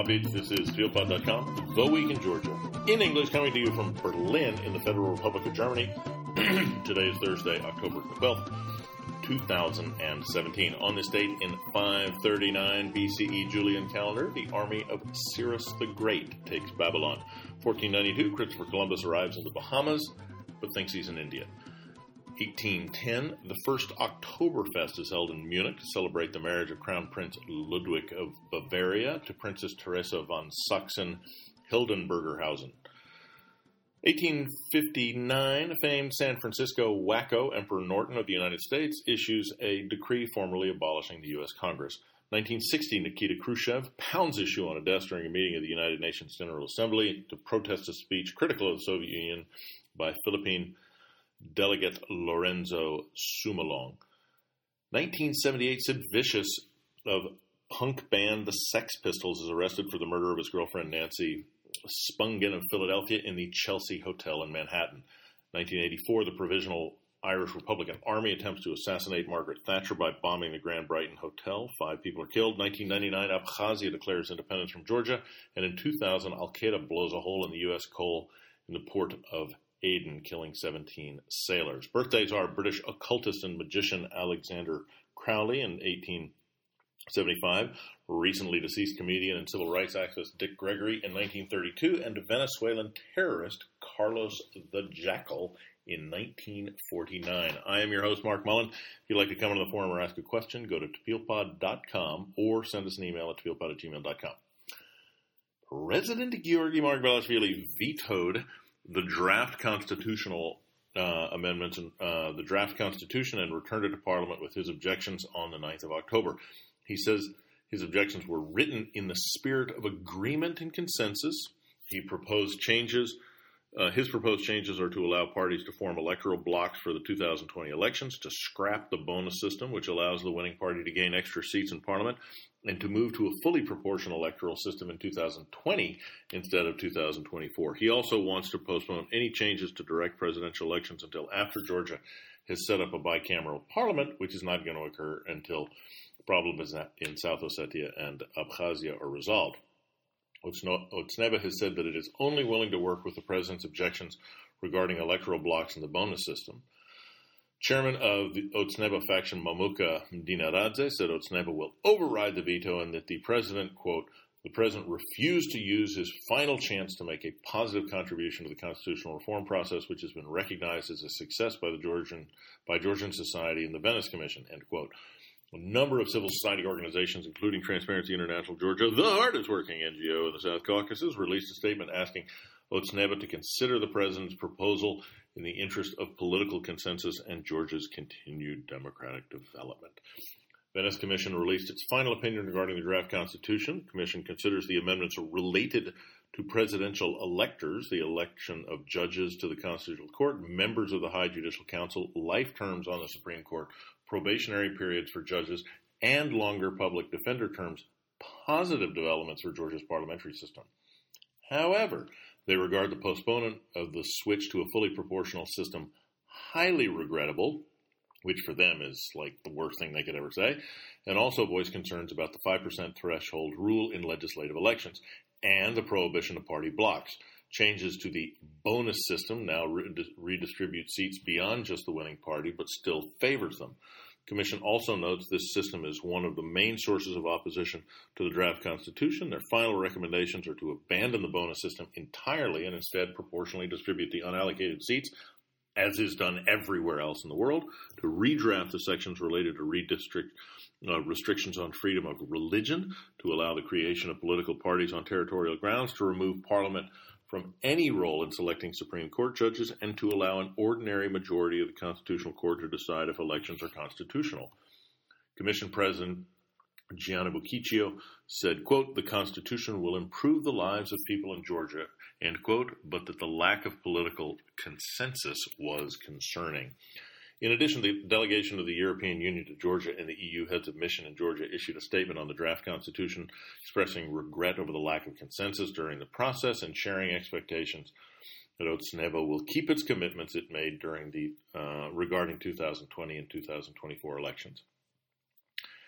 Palm Beach. This is TealPod.com, The Week in Georgia. In English, coming to you from Berlin in the Federal Republic of Germany. Today is Thursday, October 12th, 2017. On this date in 539 BCE Julian calendar, the army of Cyrus the Great takes Babylon. 1492, Christopher Columbus arrives in the Bahamas, but thinks he's in India. 1810, the first Oktoberfest is held in Munich to celebrate the marriage of Crown Prince Ludwig of Bavaria to Princess Teresa von Sachsen-Hildenbergerhausen. 1859, famed San Francisco wacko Emperor Norton of the United States issues a decree formally abolishing the U.S. Congress. 1960, Nikita Khrushchev pounds his shoe on a desk during a meeting of the United Nations General Assembly to protest a speech critical of the Soviet Union by Philippine Delegate Lorenzo Sumolong. 1978, Sid Vicious of punk band The Sex Pistols is arrested for the murder of his girlfriend Nancy Spungen of Philadelphia in the Chelsea Hotel in Manhattan. 1984, the Provisional Irish Republican Army attempts to assassinate Margaret Thatcher by bombing the Grand Brighton Hotel. 5 people are killed. 1999, Abkhazia declares independence from Georgia. And in 2000, Al-Qaeda blows a hole in the U.S. coal in the port of Aden, killing 17 sailors. Birthdays are British occultist and magician Alexander Crowley in 1875, recently deceased comedian and civil rights activist Dick Gregory in 1932, and Venezuelan terrorist Carlos the Jackal in 1949. I am your host, Mark Mullen. If you'd like to come into the forum or ask a question, go to tealpod.com or send us an email at tealpod@gmail.com. President Georgy Margvelashvili vetoed the draft constitutional amendments and the draft constitution and returned it to Parliament with his objections on the 9th of October. He says his objections were written in the spirit of agreement and consensus. He proposed changes. His proposed changes are to allow parties to form electoral blocks for the 2020 elections, to scrap the bonus system, which allows the winning party to gain extra seats in Parliament, and to move to a fully proportional electoral system in 2020 instead of 2024. He also wants to postpone any changes to direct presidential elections until after Georgia has set up a bicameral parliament, which is not going to occur until problems in South Ossetia and Abkhazia are resolved. Otsneva has said that it is only willing to work with the president's objections regarding electoral blocks in the bonus system. Chairman of the Otsneva faction, Mamuka Dinaradze, said Otsneva will override the veto and that the president, quote, the president refused to use his final chance to make a positive contribution to the constitutional reform process, which has been recognized as a success by Georgian society and the Venice Commission, end quote. A number of civil society organizations, including Transparency International Georgia, the hardest working NGO in the South Caucasus, released a statement asking Otsneva to consider the president's proposal in the interest of political consensus and Georgia's continued democratic development. Venice Commission released its final opinion regarding the draft constitution. The commission considers the amendments related to presidential electors, the election of judges to the Constitutional Court, members of the High Judicial Council, life terms on the Supreme Court, probationary periods for judges, and longer public defender terms, positive developments for Georgia's parliamentary system. However, they regard the postponement of the switch to a fully proportional system highly regrettable, which for them is like the worst thing they could ever say, and also voice concerns about the 5% threshold rule in legislative elections and the prohibition of party blocks. Changes to the bonus system now redistribute seats beyond just the winning party, but still favors them. The Commission also notes this system is one of the main sources of opposition to the draft constitution. Their final recommendations are to abandon the bonus system entirely and instead proportionally distribute the unallocated seats, as is done everywhere else in the world, to redraft the sections related to restrictions on freedom of religion, to allow the creation of political parties on territorial grounds, to remove Parliament from any role in selecting Supreme Court judges, and to allow an ordinary majority of the Constitutional Court to decide if elections are constitutional. Commission President Gianna Bucicchio said, quote, the Constitution will improve the lives of people in Georgia, end quote, but that the lack of political consensus was concerning. In addition, the delegation of the European Union to Georgia and the EU heads of mission in Georgia issued a statement on the draft constitution expressing regret over the lack of consensus during the process and sharing expectations that Otsneva will keep its commitments it made during the regarding 2020 and 2024 elections.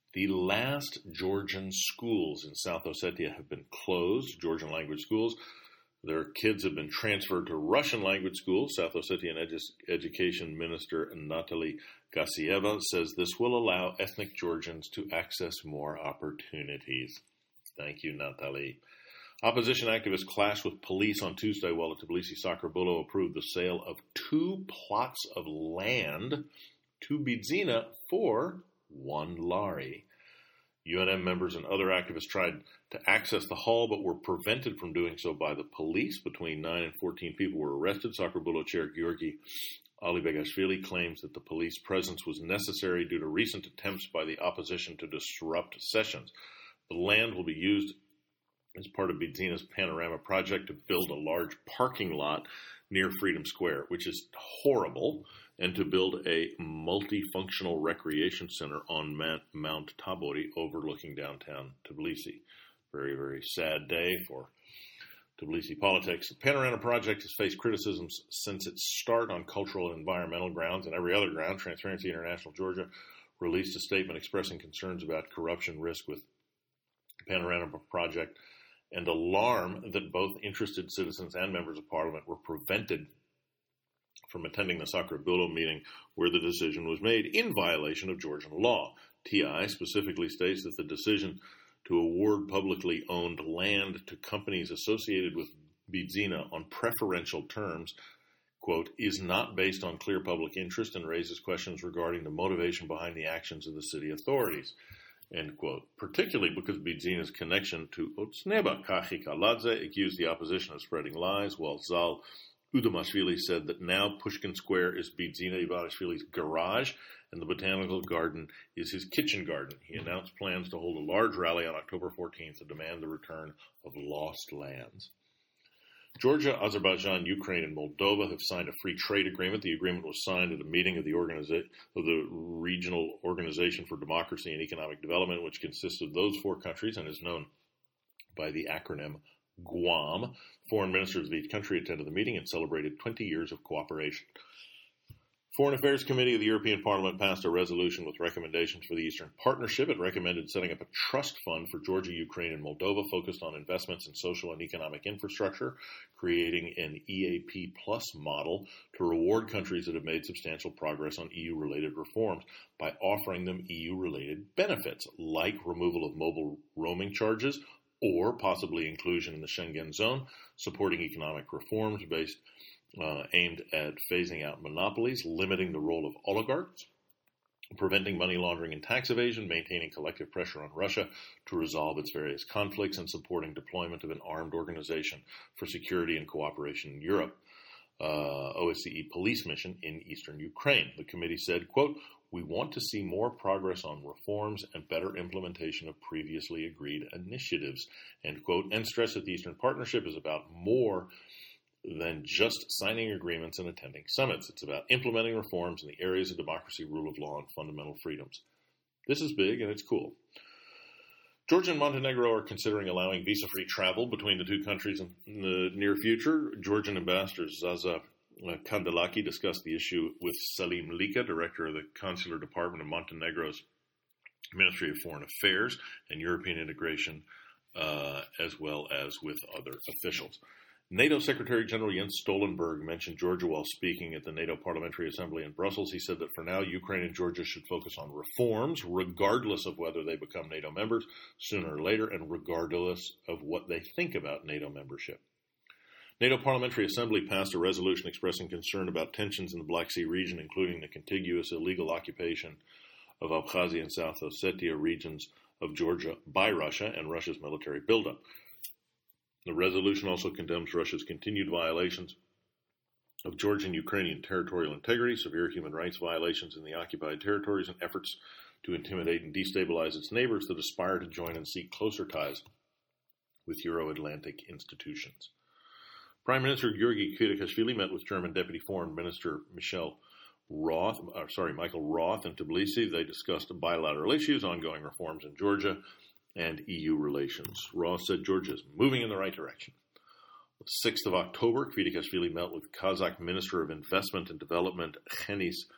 The last Georgian schools in South Ossetia have been closed, Georgian language schools. Their kids have been transferred to Russian language schools. South Ossetian Education Minister Natalie Gassieva says this will allow ethnic Georgians to access more opportunities. Thank you, Natalie. Opposition activists clashed with police on Tuesday while the Tbilisi Soccer Bulo approved the sale of 2 plots of land to Bidzina for 1 lari. UNM members and other activists tried to access the hall but were prevented from doing so by the police. Between 9 and 14 people were arrested. Soccer Bulo chair Georgi Alibegashvili claims that the police presence was necessary due to recent attempts by the opposition to disrupt sessions. The land will be used as part of Bidzina's Panorama project to build a large parking lot near Freedom Square, which is horrible, and to build a multifunctional recreation center on Mount Tabori overlooking downtown Tbilisi. Very, very sad day for Tbilisi politics. The Panorama project has faced criticisms since its start on cultural and environmental grounds and every other ground. Transparency International Georgia released a statement expressing concerns about corruption risk with the Panorama project and alarm that both interested citizens and members of parliament were prevented from attending the Soccer Bulo meeting where the decision was made in violation of Georgian law. TI specifically states that the decision to award publicly owned land to companies associated with Bidzina on preferential terms, quote, is not based on clear public interest and raises questions regarding the motivation behind the actions of the city authorities, end quote, particularly because Bidzina's connection to Otsneba. Kachi Kaladze accused the opposition of spreading lies, while Zal Udamashvili said that now Pushkin Square is Bidzina Ivanishvili's garage and the botanical garden is his kitchen garden. He announced plans to hold a large rally on October 14th to demand the return of lost lands. Georgia, Azerbaijan, Ukraine, and Moldova have signed a free trade agreement. The agreement was signed at a meeting of the Regional Organization for Democracy and Economic Development, which consists of those 4 countries and is known by the acronym GUAM. Foreign ministers of each country attended the meeting and celebrated 20 years of cooperation. Foreign Affairs Committee of the European Parliament passed a resolution with recommendations for the Eastern Partnership. It recommended setting up a trust fund for Georgia, Ukraine, and Moldova focused on investments in social and economic infrastructure, creating an EAP Plus model to reward countries that have made substantial progress on EU-related reforms by offering them EU-related benefits, like removal of mobile roaming charges or possibly inclusion in the Schengen zone, supporting economic reforms aimed at phasing out monopolies, limiting the role of oligarchs, preventing money laundering and tax evasion, maintaining collective pressure on Russia to resolve its various conflicts, and supporting deployment of an armed organization for security and cooperation in Europe, OSCE police mission in eastern Ukraine. The committee said, quote, "We want to see more progress on reforms and better implementation of previously agreed initiatives," end quote, and stressed that the Eastern Partnership is about more than just signing agreements and attending summits. It's about implementing reforms in the areas of democracy, rule of law, and fundamental freedoms. This is big and it's cool. Georgia and Montenegro are considering allowing visa-free travel between the 2 countries in the near future. Georgian Ambassador Zaza Kandelaki discussed the issue with Selim Lika, director of the Consular Department of Montenegro's Ministry of Foreign Affairs and European Integration, as well as with other officials. NATO Secretary General Jens Stoltenberg mentioned Georgia while speaking at the NATO Parliamentary Assembly in Brussels. He said that for now, Ukraine and Georgia should focus on reforms, regardless of whether they become NATO members sooner or later, and regardless of what they think about NATO membership. NATO Parliamentary Assembly passed a resolution expressing concern about tensions in the Black Sea region, including the contiguous illegal occupation of Abkhazia and South Ossetia regions of Georgia by Russia and Russia's military buildup. The resolution also condemns Russia's continued violations of Georgian Ukrainian territorial integrity, severe human rights violations in the occupied territories, and efforts to intimidate and destabilize its neighbors that aspire to join and seek closer ties with Euro-Atlantic institutions. Prime Minister Georgi Kvirikashvili met with German Deputy Foreign Minister Michael Roth in Tbilisi. They discussed bilateral issues, ongoing reforms in Georgia, and EU relations. Roth said Georgia is moving in the right direction. On the 6th of October, Kvirikashvili met with Kazakh Minister of Investment and Development Henis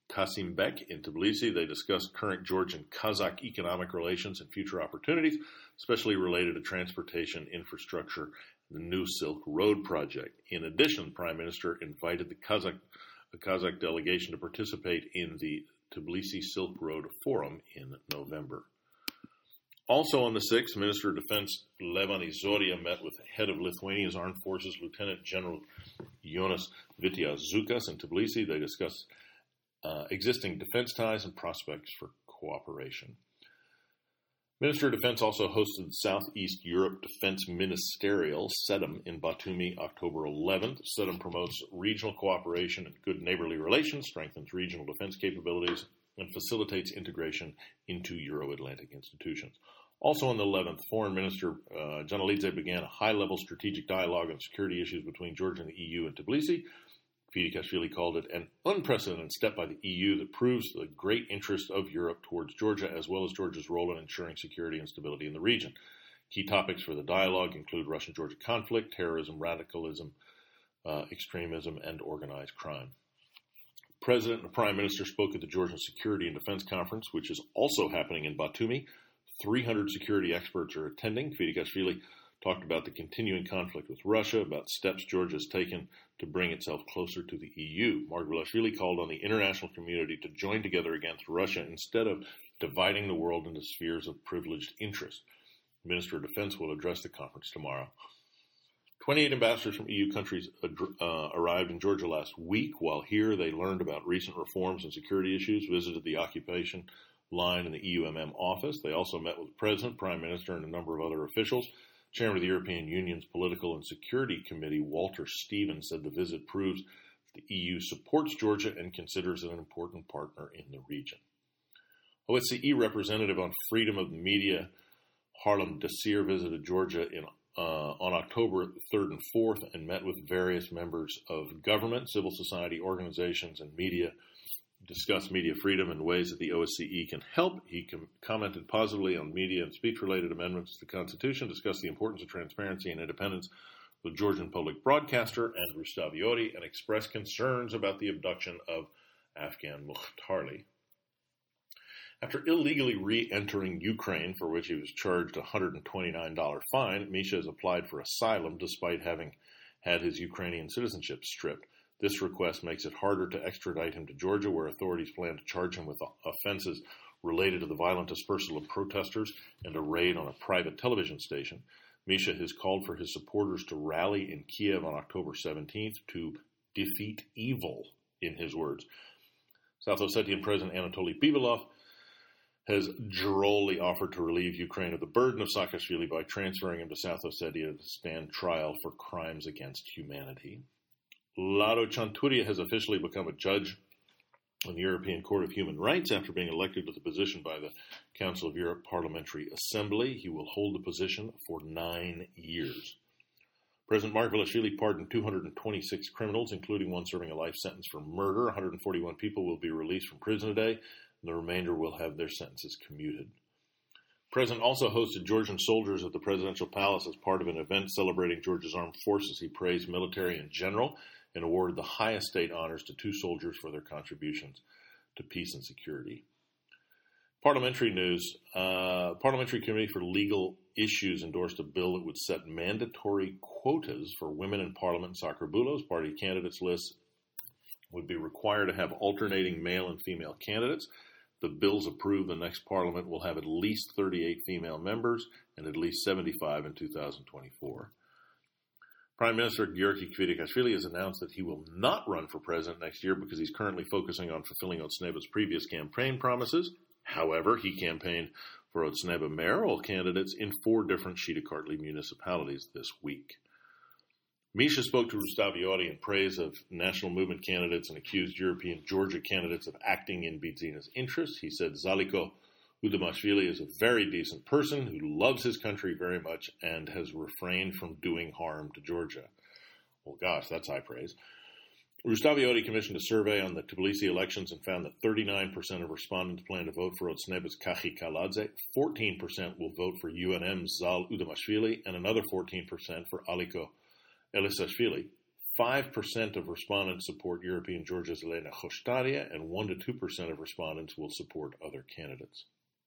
Kasim Bek in Tbilisi. They discussed current Georgian-Kazakh economic relations and future opportunities, especially related to transportation, infrastructure, and the New Silk Road project. In addition, the Prime Minister invited the Kazakh delegation to participate in the Tbilisi Silk Road Forum in November. Also on the 6th, Minister of Defense Levani Zoria met with the head of Lithuania's Armed Forces, Lieutenant General Jonas Vityazukas in Tbilisi. They discussed existing defense ties and prospects for cooperation. Minister of Defense also hosted the Southeast Europe Defense Ministerial, SEDEM, in Batumi October 11th. SEDEM promotes regional cooperation and good neighborly relations, strengthens regional defense capabilities, and facilitates integration into Euro-Atlantic institutions. Also on the 11th, Foreign Minister Janalidze began a high-level strategic dialogue on security issues between Georgia and the EU in Tbilisi. Kvitikashvili called it an unprecedented step by the EU that proves the great interest of Europe towards Georgia, as well as Georgia's role in ensuring security and stability in the region. Key topics for the dialogue include Russian-Georgia conflict, terrorism, radicalism, extremism, and organized crime. The President and the Prime Minister spoke at the Georgian Security and Defense Conference, which is also happening in Batumi. 300 security experts are attending. Kvitikashvili talked about the continuing conflict with Russia, about steps Georgia has taken to bring itself closer to the EU. Margvelashvili called on the international community to join together against Russia instead of dividing the world into spheres of privileged interest. The Minister of Defense will address the conference tomorrow. 28 ambassadors from EU countries arrived in Georgia last week. While here, they learned about recent reforms and security issues, visited the occupation line in the EUMM office. They also met with the President, Prime Minister, and a number of other officials. Chairman of the European Union's Political and Security Committee, Walter Stevens, said the visit proves the EU supports Georgia and considers it an important partner in the region. OSCE representative on freedom of the media, Harlem Desir, visited Georgia on October 3rd and 4th and met with various members of government, civil society organizations, and media, discussed media freedom and ways that the OSCE can help. He commented positively on media and speech-related amendments to the Constitution, discussed the importance of transparency and independence with Georgian public broadcaster Andrew Staviori, and expressed concerns about the abduction of Afgan Mukhtarli. After illegally re-entering Ukraine, for which he was charged a $129 fine, Misha has applied for asylum despite having had his Ukrainian citizenship stripped. This request makes it harder to extradite him to Georgia, where authorities plan to charge him with offenses related to the violent dispersal of protesters and a raid on a private television station. Misha has called for his supporters to rally in Kiev on October 17th to defeat evil, in his words. South Ossetian President Anatoly Bibalov has drolly offered to relieve Ukraine of the burden of Saakashvili by transferring him to South Ossetia to stand trial for crimes against humanity. Lado Chanturia has officially become a judge on the European Court of Human Rights after being elected to the position by the Council of Europe Parliamentary Assembly. He will hold the position for 9 years. President Margvelashvili pardoned 226 criminals, including one serving a life sentence for murder. 141 people will be released from prison today, and the remainder will have their sentences commuted. The President also hosted Georgian soldiers at the presidential palace as part of an event celebrating Georgia's armed forces. He praised military in general and awarded the highest state honors to 2 soldiers for their contributions to peace and security. Parliamentary news. Parliamentary Committee for Legal Issues endorsed a bill that would set mandatory quotas for women in Parliament. Sakarbulos party candidates lists would be required to have alternating male and female candidates. The bill's approved, the next Parliament will have at least 38 female members and at least 75 in 2024. Prime Minister Giorgi Kvitikashvili has announced that he will not run for president next year because he's currently focusing on fulfilling Otsneba's previous campaign promises. However, he campaigned for Otsneba mayoral candidates in 4 different Shida-Kartli municipalities this week. Misha spoke to Rustavioti in praise of national movement candidates and accused European Georgia candidates of acting in Bidzina's interests. He said Zaliko Udamashvili is a very decent person who loves his country very much and has refrained from doing harm to Georgia. Well, gosh, that's high praise. Rustavioti commissioned a survey on the Tbilisi elections and found that 39% of respondents plan to vote for Otsneba's Kachi Kaladze, 14% will vote for UNM's Zal Udamashvili, and another 14% for Aliko Elisashvili. 5% of respondents support European Georgia's Elena Khoshtaria, and 1 to 2% of respondents will support other candidates.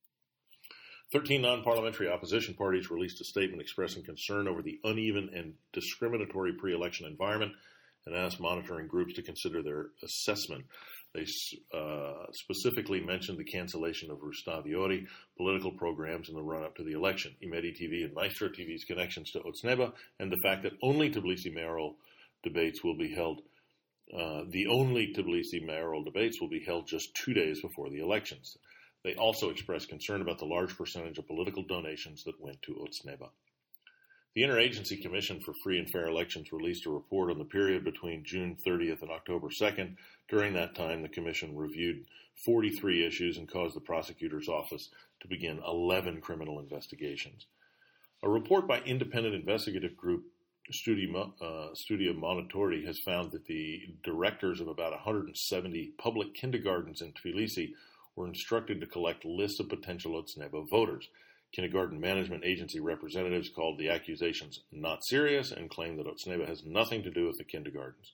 13 non-parliamentary opposition parties released a statement expressing concern over the uneven and discriminatory pre-election environment and asked monitoring groups to consider their assessment. They specifically mentioned the cancellation of Rustavi-Ori political programs in the run-up to the election, Imedi TV and Maestro TV's connections to Otzneba, and the fact that only Tbilisi mayoral debates will be held. The only Tbilisi mayoral debates will be held just 2 days before the elections. They also expressed concern about the large percentage of political donations that went to Otzneba. The Interagency Commission for Free and Fair Elections released a report on the period between June 30th and October 2nd. During that time, the Commission reviewed 43 issues and caused the prosecutor's office to begin 11 criminal investigations. A report by independent investigative group Studia Monitori has found that the directors of about 170 public kindergartens in Tbilisi were instructed to collect lists of potential Otzneba voters. Kindergarten Management Agency representatives called the accusations not serious and claimed that Otzneba has nothing to do with the kindergartens.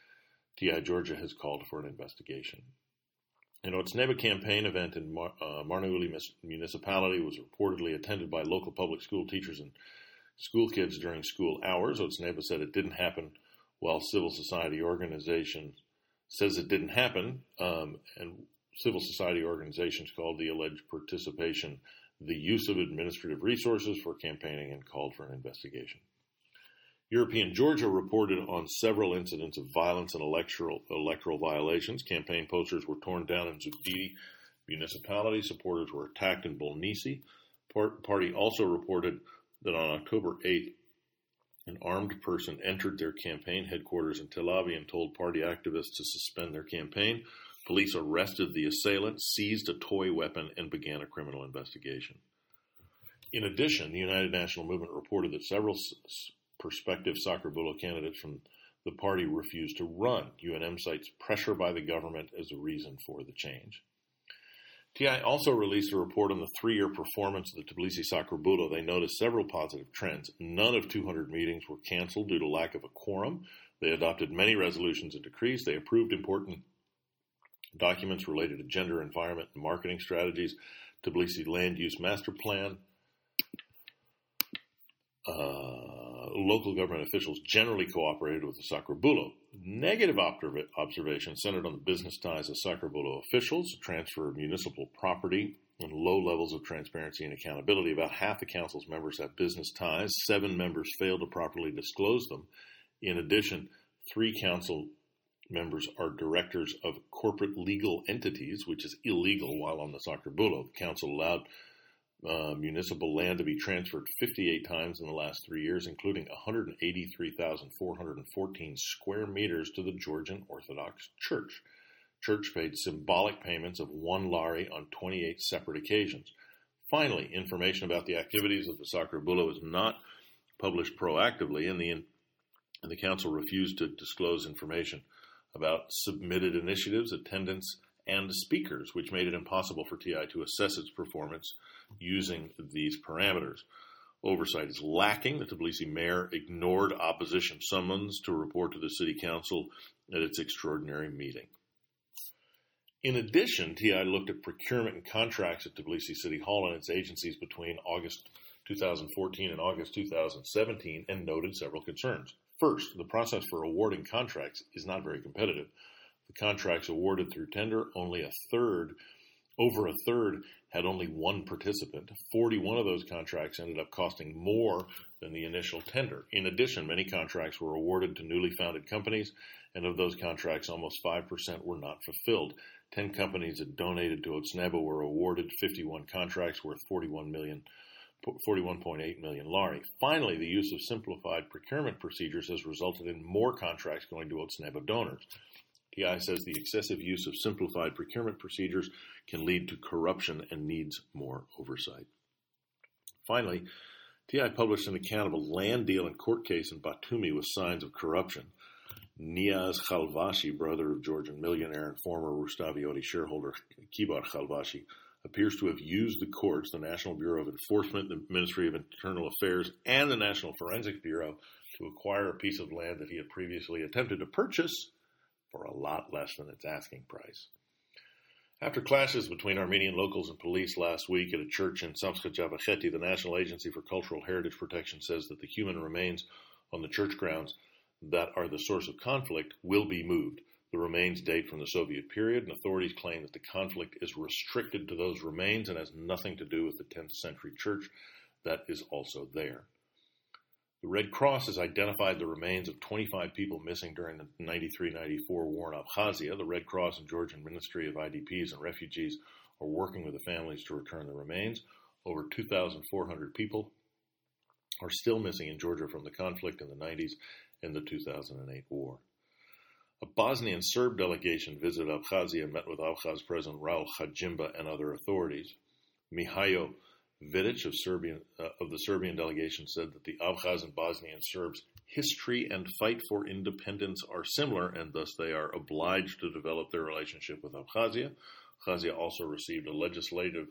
TI Georgia has called for an investigation. An Otzneba campaign event in Marneuli municipality was reportedly attended by local public school teachers and school kids during school hours. Otzneba said it didn't happen, while civil society organization says it didn't happen, and civil society organizations called the alleged participation the use of administrative resources for campaigning and called for an investigation. European Georgia reported on several incidents of violence and electoral violations. Campaign posters were torn down in Zugdidi municipality. Supporters were attacked in Bolnisi. Party also reported that on October 8th, an armed person entered their campaign headquarters in Tel Aviv and told party activists to suspend their campaign. Police arrested the assailant, seized a toy weapon, and began a criminal investigation. In addition, the United National Movement reported that several prospective Sacrabulo candidates from the party refused to run. UNM cites pressure by the government as a reason for the change. TI also released a report on the 3-year performance of the Tbilisi Sacrabulo. They noticed several positive trends. None of 200 meetings were canceled due to lack of a quorum. They adopted many resolutions and decrees. They approved important documents related to gender, environment, and marketing strategies, Tbilisi Land Use Master Plan. Local government officials generally cooperated with the Sacrabulo. Negative observations centered on the business ties of Sacrabulo officials, transfer of municipal property, and low levels of transparency and accountability. About half the council's members have business ties. 7 members failed to properly disclose them. In addition, 3 council members are directors of corporate legal entities, which is illegal while on the Sacrabulo. The council allowed municipal land to be transferred 58 times in the last 3 years, including 183,414 square meters to the Georgian Orthodox Church. Church paid symbolic payments of 1 lari on 28 separate occasions. Finally, information about the activities of the Sacrabulo is not published proactively, and the council refused to disclose information about submitted initiatives, attendance, and speakers, which made it impossible for TI to assess its performance using these parameters. Oversight is lacking. The Tbilisi mayor ignored opposition summons to report to the city council at its extraordinary meeting. In addition, TI looked at procurement and contracts at Tbilisi City Hall and its agencies between August 2014 and August 2017 and noted several concerns. First, the process for awarding contracts is not very competitive. The contracts awarded through tender, over a third had only 1 participant. 41 of those contracts ended up costing more than the initial tender. In addition, many contracts were awarded to newly founded companies, and of those contracts, almost 5% were not fulfilled. 10 companies that donated to Otzneba were awarded 51 contracts worth 41.8 million lari. Finally, the use of simplified procurement procedures has resulted in more contracts going to Otzneba donors. TI says the excessive use of simplified procurement procedures can lead to corruption and needs more oversight. Finally, TI published an account of a land deal and court case in Batumi with signs of corruption. Niaz Khalvashi, brother of Georgian millionaire and former Rustavi-Ori shareholder Kibar Khalvashi, appears to have used the courts, the National Bureau of Enforcement, the Ministry of Internal Affairs, and the National Forensic Bureau to acquire a piece of land that he had previously attempted to purchase for a lot less than its asking price. After clashes between Armenian locals and police last week at a church in Samtskhe-Javakheti, the National Agency for Cultural Heritage Protection says that the human remains on the church grounds that are the source of conflict will be moved. The remains date from the Soviet period, and authorities claim that the conflict is restricted to those remains and has nothing to do with the 10th century church that is also there. The Red Cross has identified the remains of 25 people missing during the 93-94 war in Abkhazia. The Red Cross and Georgian Ministry of IDPs and Refugees are working with the families to return the remains. Over 2,400 people are still missing in Georgia from the conflict in the 90s and the 2008 war. A Bosnian Serb delegation visited Abkhazia and met with Abkhaz President Raul Hajimba and other authorities. Mihailo Vidic of the Serbian delegation said that the Abkhaz and Bosnian Serbs' history and fight for independence are similar, and thus they are obliged to develop their relationship with Abkhazia. Abkhazia also received a legislature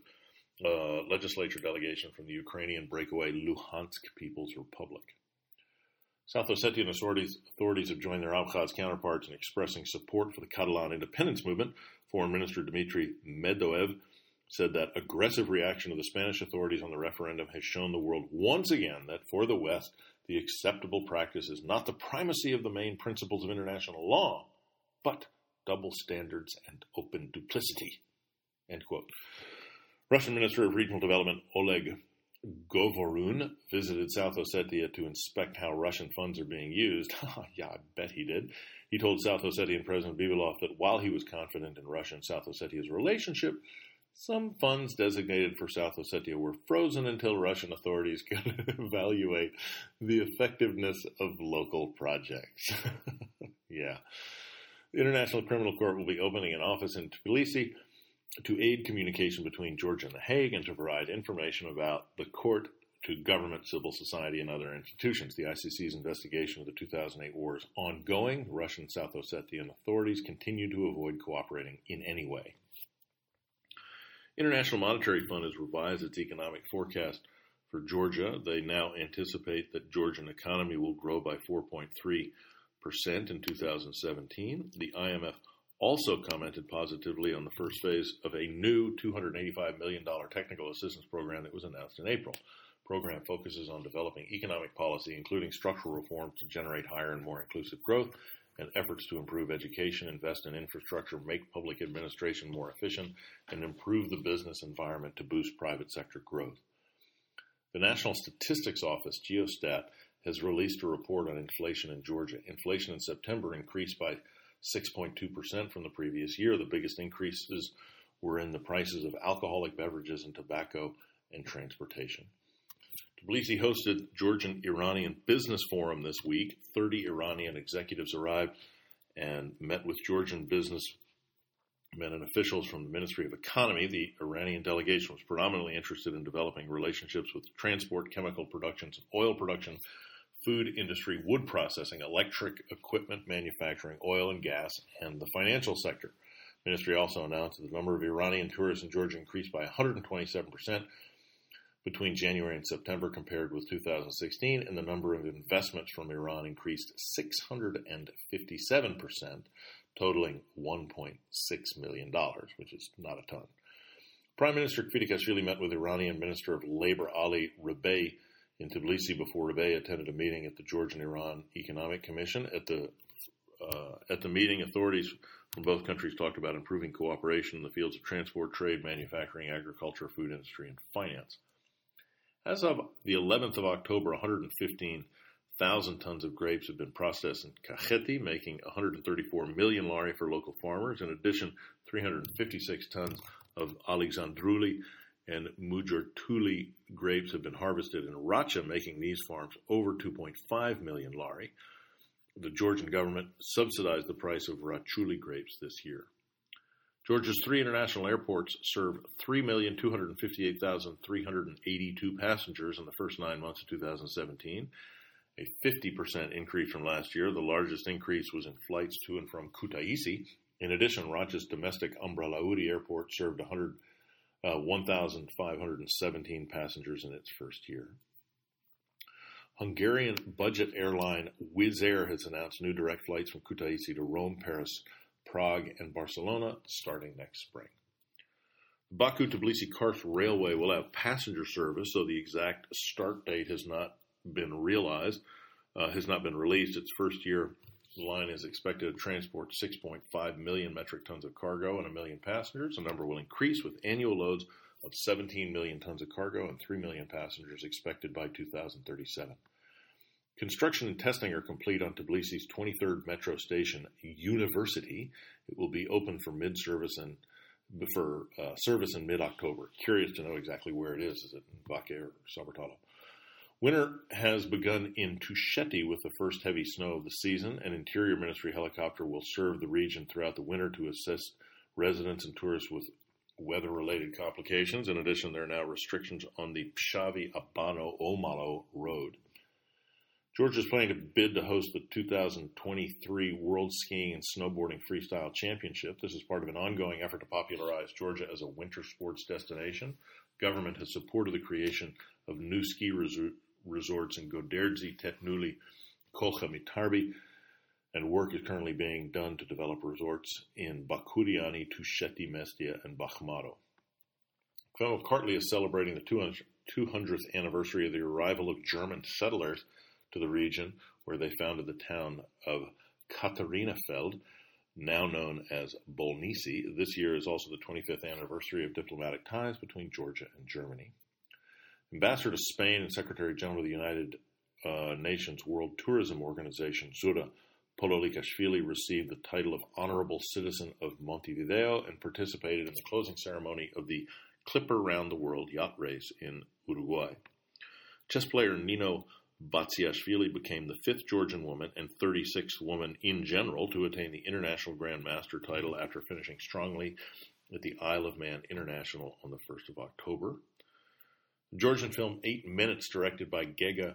delegation from the Ukrainian breakaway Luhansk People's Republic. South Ossetian authorities have joined their Abkhaz counterparts in expressing support for the Catalan independence movement. Foreign Minister Dmitry Medvedev said that aggressive reaction of the Spanish authorities on the referendum has shown the world once again that for the West, the acceptable practice is not the primacy of the main principles of international law, but double standards and open duplicity. End quote. Russian Minister of Regional Development Oleg Govorun visited South Ossetia to inspect how Russian funds are being used. Yeah, I bet he did. He told South Ossetian President Bibilov that while he was confident in Russia and South Ossetia's relationship, some funds designated for South Ossetia were frozen until Russian authorities could evaluate the effectiveness of local projects. Yeah. The International Criminal Court will be opening an office in Tbilisi to aid communication between Georgia and The Hague and to provide information about the court to government, civil society, and other institutions. The ICC's investigation of the 2008 war is ongoing. The Russian South Ossetian authorities continue to avoid cooperating in any way. International Monetary Fund has revised its economic forecast for Georgia. They now anticipate that Georgian economy will grow by 4.3% in 2017. The IMF also commented positively on the first phase of a new $285 million technical assistance program that was announced in April. The program focuses on developing economic policy, including structural reforms to generate higher and more inclusive growth, and efforts to improve education, invest in infrastructure, make public administration more efficient, and improve the business environment to boost private sector growth. The National Statistics Office, Geostat, has released a report on inflation in Georgia. Inflation in September increased by 6.2% from the previous year. The biggest increases were in the prices of alcoholic beverages and tobacco and transportation. Tbilisi hosted Georgian-Iranian Business Forum this week. 30 Iranian executives arrived and met with Georgian businessmen and officials from the Ministry of Economy. The Iranian delegation was predominantly interested in developing relationships with transport, chemical productions, oil production, food industry, wood processing, electric equipment manufacturing, oil and gas, and the financial sector. The ministry also announced that the number of Iranian tourists in Georgia increased by 127% between January and September compared with 2016, and the number of investments from Iran increased 657%, totaling $1.6 million, which is not a ton. Prime Minister Kvitkashvili met with Iranian Minister of Labor Ali Rebei in Tbilisi before Rebei attended a meeting at the Georgian-Iran Economic Commission. At the meeting, authorities from both countries talked about improving cooperation in the fields of transport, trade, manufacturing, agriculture, food industry, and finance. As of the 11th of October, 115,000 tons of grapes have been processed in Kakheti, making 134 million lari for local farmers. In addition, 356 tons of Alexandruli and Mujurtuli grapes have been harvested in Racha, making these farms over 2.5 million lari. The Georgian government subsidized the price of Rachuli grapes this year. Georgia's 3 international airports serve 3,258,382 passengers in the first 9 months of 2017, a 50% increase from last year. The largest increase was in flights to and from Kutaisi. In addition, Racha's domestic Ambralauri Airport served 1,517 passengers in its first year. Hungarian budget airline Wizz Air has announced new direct flights from Kutaisi to Rome, Paris, Prague, and Barcelona starting next spring. The Baku-Tbilisi-Kars Railway will have passenger service, though the exact start date has not been released. Its first year, the line is expected to transport 6.5 million metric tons of cargo and 1 million passengers. The number will increase with annual loads of 17 million tons of cargo and 3 million passengers expected by 2037. Construction and testing are complete on Tbilisi's 23rd metro station, University. It will be open for service in mid-October. Curious to know exactly where it is. Is it in Vaque or Sabertalo? Winter has begun in Tusheti with the first heavy snow of the season. An Interior Ministry helicopter will serve the region throughout the winter to assist residents and tourists with weather-related complications. In addition, there are now restrictions on the Pshavi-Abano-Omalo road. Georgia is planning to bid to host the 2023 World Skiing and Snowboarding Freestyle Championship. This is part of an ongoing effort to popularize Georgia as a winter sports destination. Government has supported the creation of new ski resorts in Goderdzi, Tetnuli, Kolcha Mitarbi, and work is currently being done to develop resorts in Bakuriani, Tusheti, Mestia, and Bakhmaro. Clem Kartli is celebrating the 200th anniversary of the arrival of German settlers to the region, where they founded the town of Katharinafeld, now known as Bolnisi. This year is also the 25th anniversary of diplomatic ties between Georgia and Germany. Ambassador to Spain and Secretary General of the United Nations World Tourism Organization, Zura Pololikashvili, received the title of Honorable Citizen of Montevideo and participated in the closing ceremony of the Clipper Round the World yacht race in Uruguay. Chess player Nino Batsiashvili became the 5th Georgian woman and 36th woman in general to attain the International Grand Master title after finishing strongly at the Isle of Man International on the 1st of October. The Georgian film 8 Minutes, directed by Gega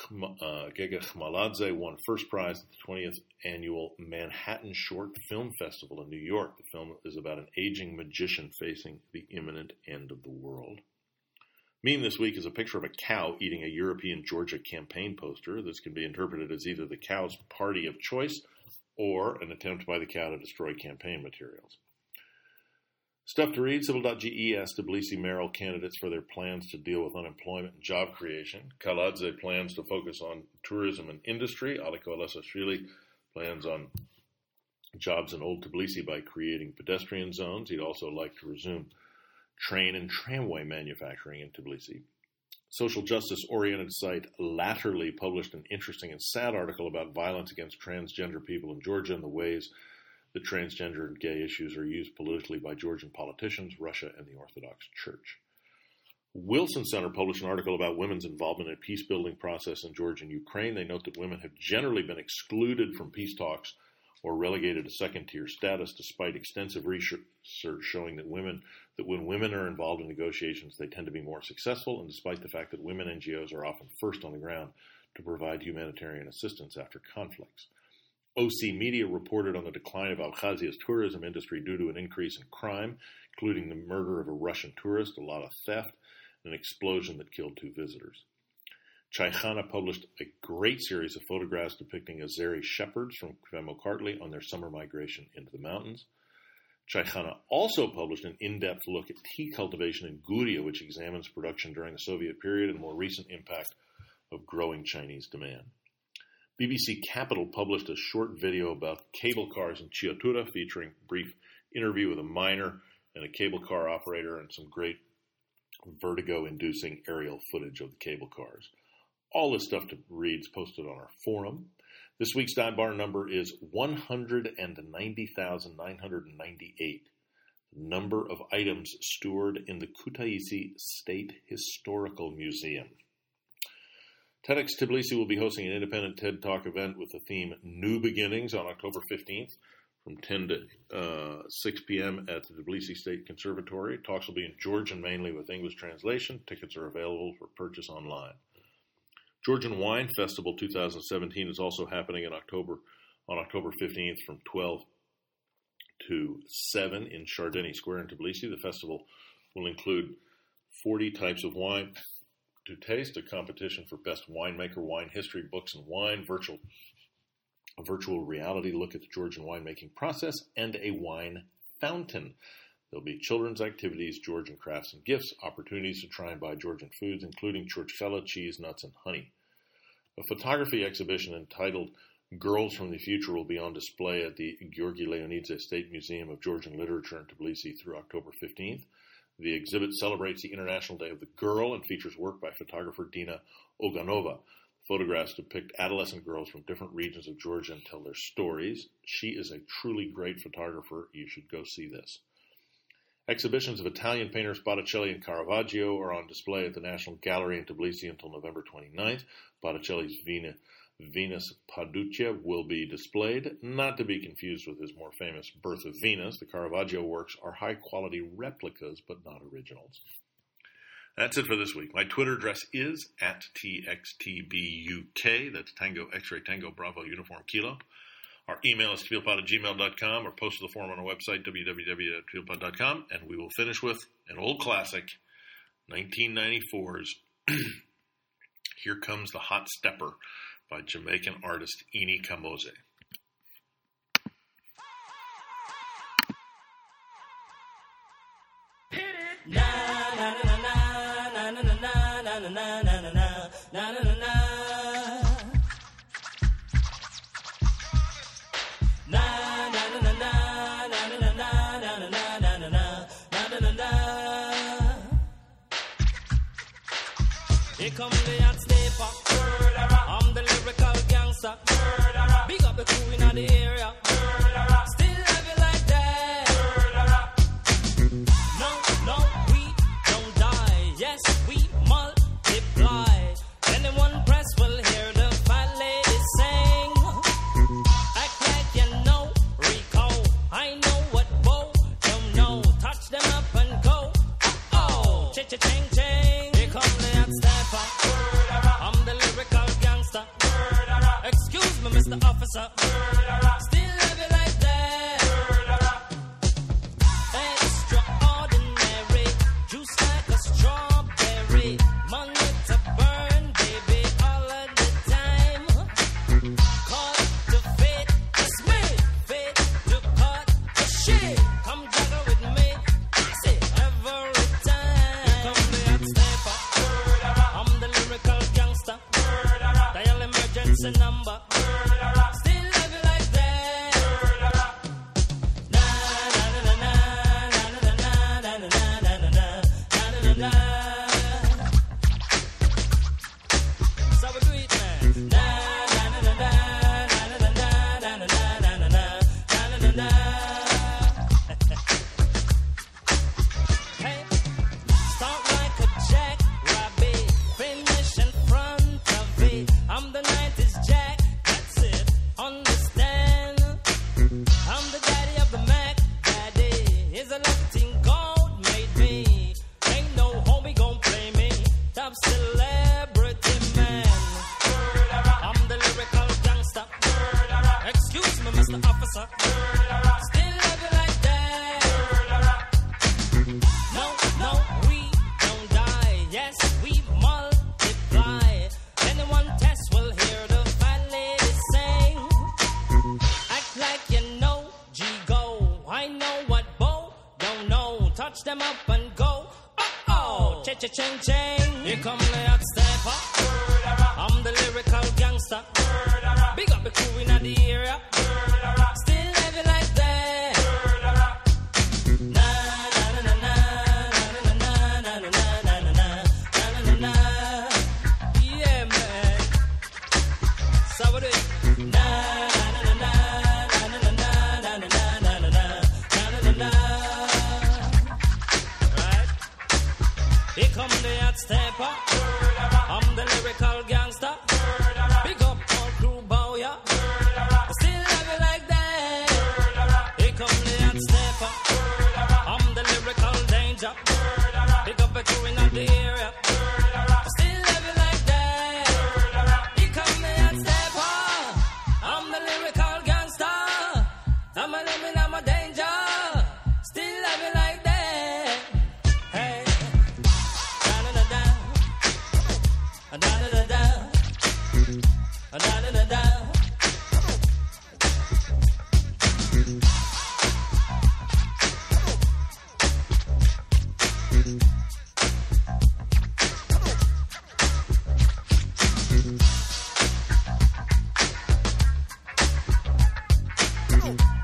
Khmaladze, won first prize at the 20th Annual Manhattan Short Film Festival in New York. The film is about an aging magician facing the imminent end of the world. Meme this week is a picture of a cow eating a European Georgia campaign poster. This can be interpreted as either the cow's party of choice or an attempt by the cow to destroy campaign materials. Stuff to read. Civil.ge asked Tbilisi mayoral candidates for their plans to deal with unemployment and job creation. Kaladze plans to focus on tourism and industry. Aliko Alessashvili plans on jobs in Old Tbilisi by creating pedestrian zones. He'd also like to resume train and tramway manufacturing in Tbilisi. Social justice-oriented site Latterly published an interesting and sad article about violence against transgender people in Georgia and the ways that transgender and gay issues are used politically by Georgian politicians, Russia, and the Orthodox Church. Wilson Center published an article about women's involvement in a peace-building process in Georgia and Ukraine. They note that women have generally been excluded from peace talks or relegated to second-tier status, despite extensive research showing that when women are involved in negotiations, they tend to be more successful, and despite the fact that women NGOs are often first on the ground to provide humanitarian assistance after conflicts. OC Media reported on the decline of Abkhazia's tourism industry due to an increase in crime, including the murder of a Russian tourist, a lot of theft, and an explosion that killed 2 visitors. Chaikhana published a great series of photographs depicting Azeri shepherds from Kvemo Kartli on their summer migration into the mountains. Chaikhana also published an in-depth look at tea cultivation in Guria, which examines production during the Soviet period and more recent impact of growing Chinese demand. BBC Capital published a short video about cable cars in Chiatura, featuring a brief interview with a miner and a cable car operator and some great vertigo-inducing aerial footage of the cable cars. All this stuff to read is posted on our forum. This week's dive bar number is 190,998. The number of items stored in the Kutaisi State Historical Museum. TEDx Tbilisi will be hosting an independent TED Talk event with the theme New Beginnings on October 15th from 10 to 6 p.m. at the Tbilisi State Conservatory. Talks will be in Georgian mainly with English translation. Tickets are available for purchase online. Georgian Wine Festival 2017 is also happening on October 15th from 12 to 7 in Shardeni Square in Tbilisi. The festival will include 40 types of wine, to Taste, a competition for best winemaker, wine history, books, and wine, a virtual reality look at the Georgian winemaking process, and a wine fountain. There'll be children's activities, Georgian crafts and gifts, opportunities to try and buy Georgian foods, including churchfela, cheese, nuts, and honey. A photography exhibition entitled Girls from the Future will be on display at the Georgi Leonidze State Museum of Georgian Literature in Tbilisi through October 15th. The exhibit celebrates the International Day of the Girl and features work by photographer Dina Oganova. Photographs depict adolescent girls from different regions of Georgia and tell their stories. She is a truly great photographer. You should go see this. Exhibitions of Italian painters Botticelli and Caravaggio are on display at the National Gallery in Tbilisi until November 29th. Botticelli's Venus Paducea will be displayed, not to be confused with his more famous Birth of Venus. The Caravaggio works are high-quality replicas, but not originals. That's it for this week. My Twitter address is @TXTBUK. That's Tango X-Ray Tango Bravo Uniform Kilo. Our email is tvealpod@gmail.com or post to the forum on our website, www.tvealpod.com. And we will finish with an old classic, 1994's Here Comes the Hot Stepper by Jamaican artist Ini Kamoze. Hit it! Na na na na na na na na na na na na na na na na. Here come the hot stepper. I'm the lyrical gangster. Big up the crew in the area. Still have it like that. No, we don't die. Yes, we multiply. Anyone press will hear the fat lady sing. Act like you know Rico. I know what Bo don't know. Touch them up and go. Oh, cha-cha-ching-ching. Here come the hot stepper. I'm the lyrical gangster. Excuse me, Mr. Officer. Still have it like that. Extraordinary. Juice like a strawberry. Money to burn, baby, all of the time. Cut to fit, it's me. Fit to cut the shit. Come juggle with me. Easy every time. Here come the hot stepper. I'm the lyrical gangster. Dial emergency number. Still have it like that. Na na na na na na na na na na na na na na. So we do it, man. Na na na na na na na na na na na na na. Hey, start like a jackrabbit, finish in front of it. I'm the 90s Jack, that's it, understand? I'm the daddy of the Mac, daddy. Is a Latin gold made me. Ain't no homie gon' play me. Top celebrity man. I'm the lyrical gangster. Excuse me, Mr. Officer. Still love you like that. No, we don't die. Yes, we multiply. Anyone test will hear the fat lady sing. Act like you know G-Go. I know what Bo don't know. Touch them up and go. Oh, cha-cha-ching-ching. Here come the hot stepper. I'm the lyrical gangster. Big up the crew in the area. Still have it like that. Na na na na na na na na na na na na na. Yeah, man. So we do it. Na na na na na na na na na na na. Right? Here come the hot stepper. I'm the lyrical gangster. Big up all crew bow ya. Still have it like that. Here come the hot stepper. I'm the lyrical danger. Big up the crew in the area. Still have it like that. Here come the hot stepper. I'm the lyrical gangster. I'm a living, I'm a danger. Still have it like that. Hey, da da da da. Woo!